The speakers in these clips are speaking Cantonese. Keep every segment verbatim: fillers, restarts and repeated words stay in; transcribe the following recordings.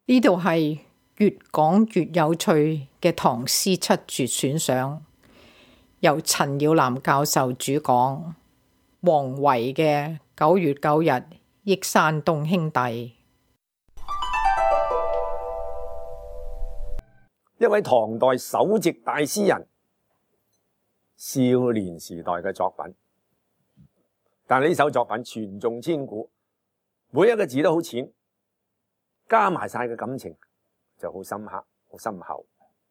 呢度係越講越有趣嘅唐詩七絕選賞，由陳耀南教授主講，王維嘅九月九日憶山東兄弟。 一位唐代首席大詩人少年時代嘅作品，但係呢首作品傳頌千古，每一個字都好淺，加埋晒嘅感情就好深刻、好深厚。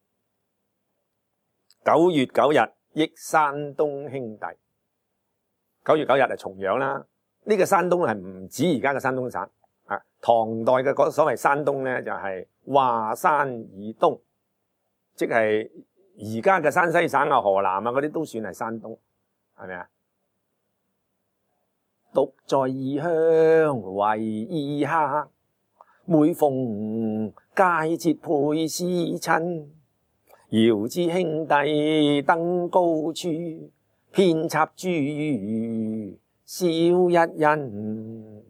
九月九日憶山東兄弟，九月九日係重陽啦。呢、這個山東係唔止而家嘅山東省啊，唐代嘅嗰所謂山東咧就係華山以東，即係而家嘅山西省啊、河南啊嗰啲都算係山東，係咪啊？獨在異鄉為異客，每逢佳節倍思親。遙知兄弟登高處，遍插茱萸少一人。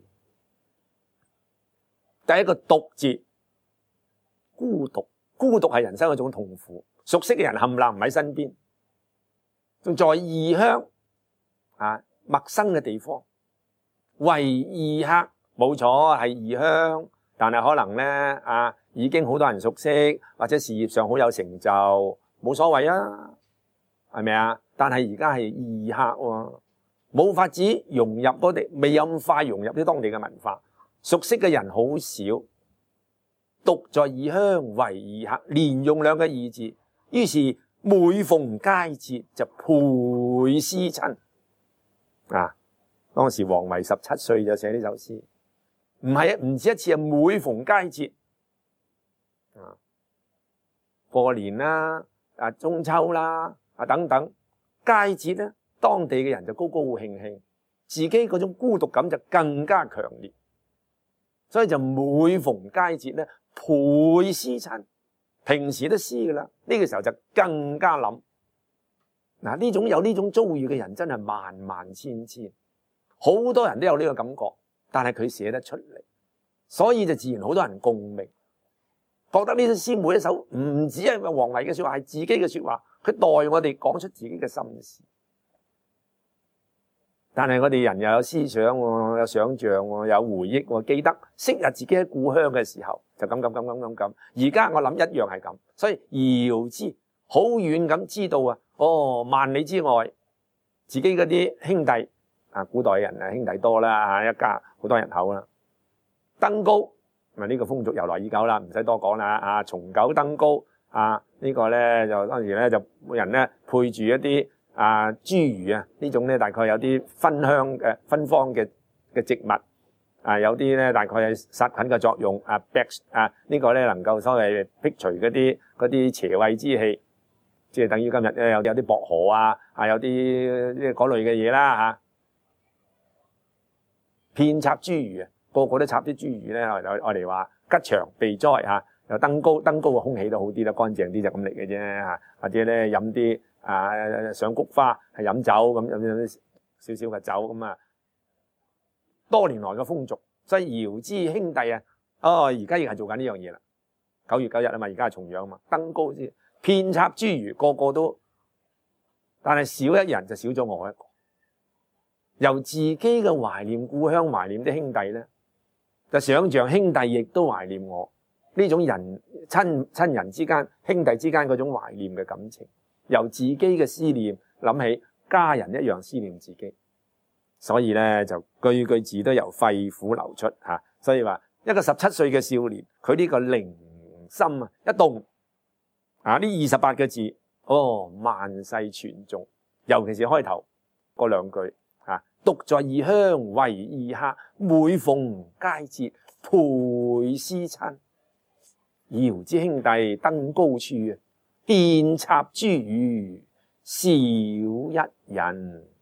第一個獨字，孤獨。孤獨係人生一種痛苦，熟悉嘅人冚唪唥唔喺身邊，仲在異鄉啊，陌生嘅地方，為異客，冇錯係異鄉，但係可能咧啊，已經好多人熟悉，或者事業上好有成就，冇所謂啊，係咪啊？但係而家係異客喎，冇法子融入嗰地，未有咁快融入啲當地嘅文化，熟悉嘅人好少。獨在異鄉為異客，連用兩個異字，於是每逢佳節就倍思親啊！當時王維十七歲就寫呢首詩，唔係唔止一次，係每逢佳節啊，過年啦、啊中秋啦、啊等等佳節咧，當地嘅人就高高興興，自己嗰種孤獨感就更加強烈，所以就每逢佳節咧。倍思親，平時都思噶啦，呢個時候就更加諗。嗱，呢種有呢種遭遇嘅人真係萬萬千千，好多人都有呢個感覺，但係佢寫得出嚟，所以就自然好多人共鳴，覺得呢首詩每一首唔止係王維嘅說話，係自己嘅說話，佢代我哋講出自己嘅心事。但係我哋人又有思想喎，有想像喎，有回憶喎，記得昔日自己喺故鄉嘅時候就咁咁咁咁咁咁。而家我諗一樣係咁，所以遙知好遠咁知道啊，哦，萬里之外，自己嗰啲兄弟啊，古代人啊兄弟多啦嚇，一家好多人口啦，登高咪呢個風俗由來已久啦，唔使多講啦啊，重九登高啊，呢個咧就當時咧就每人咧配住一啲。啊，茱萸啊，呢種咧大概有啲芬香嘅芬芳嘅嘅植物，啊有啲咧大概係殺菌嘅作用，啊避啊呢個咧能夠所謂辟除嗰啲嗰啲邪穢之氣，即係等於今日咧有有啲薄荷啊，啊有啲即係嗰類嘅嘢啦嚇。遍插茱萸啊，個個都插啲茱萸咧，我我哋話吉祥避災嚇，又登高登高嘅空氣都好啲啦，乾淨啲就咁嚟嘅啫嚇，或者咧飲啲。啊！上菊花係飲酒咁，飲飲少少嘅酒咁啊，多年來嘅風俗，所以遙知兄弟啊，哦，而家亦係做緊呢樣嘢啦。九月九日啊嘛，而家係重陽啊嘛，登高先，遍插茱萸，個個都，但係少一人就少咗我一個。由自己嘅懷念故鄉，懷念啲兄弟咧，就想像兄弟亦都懷念我。呢種人親親人之間、兄弟之間嗰種懷念嘅感情。由自己嘅思念諗起家人一樣思念自己，所以咧就句句字都由肺腑流出吓。所以話一個十七歲嘅少年，佢呢個靈心啊一動啊，呢二十八個字哦，萬世傳頌。尤其是開頭嗰兩句啊，獨在異鄉為異客，每逢佳節倍思親。遙知兄弟登高處，遍插茱萸少一人。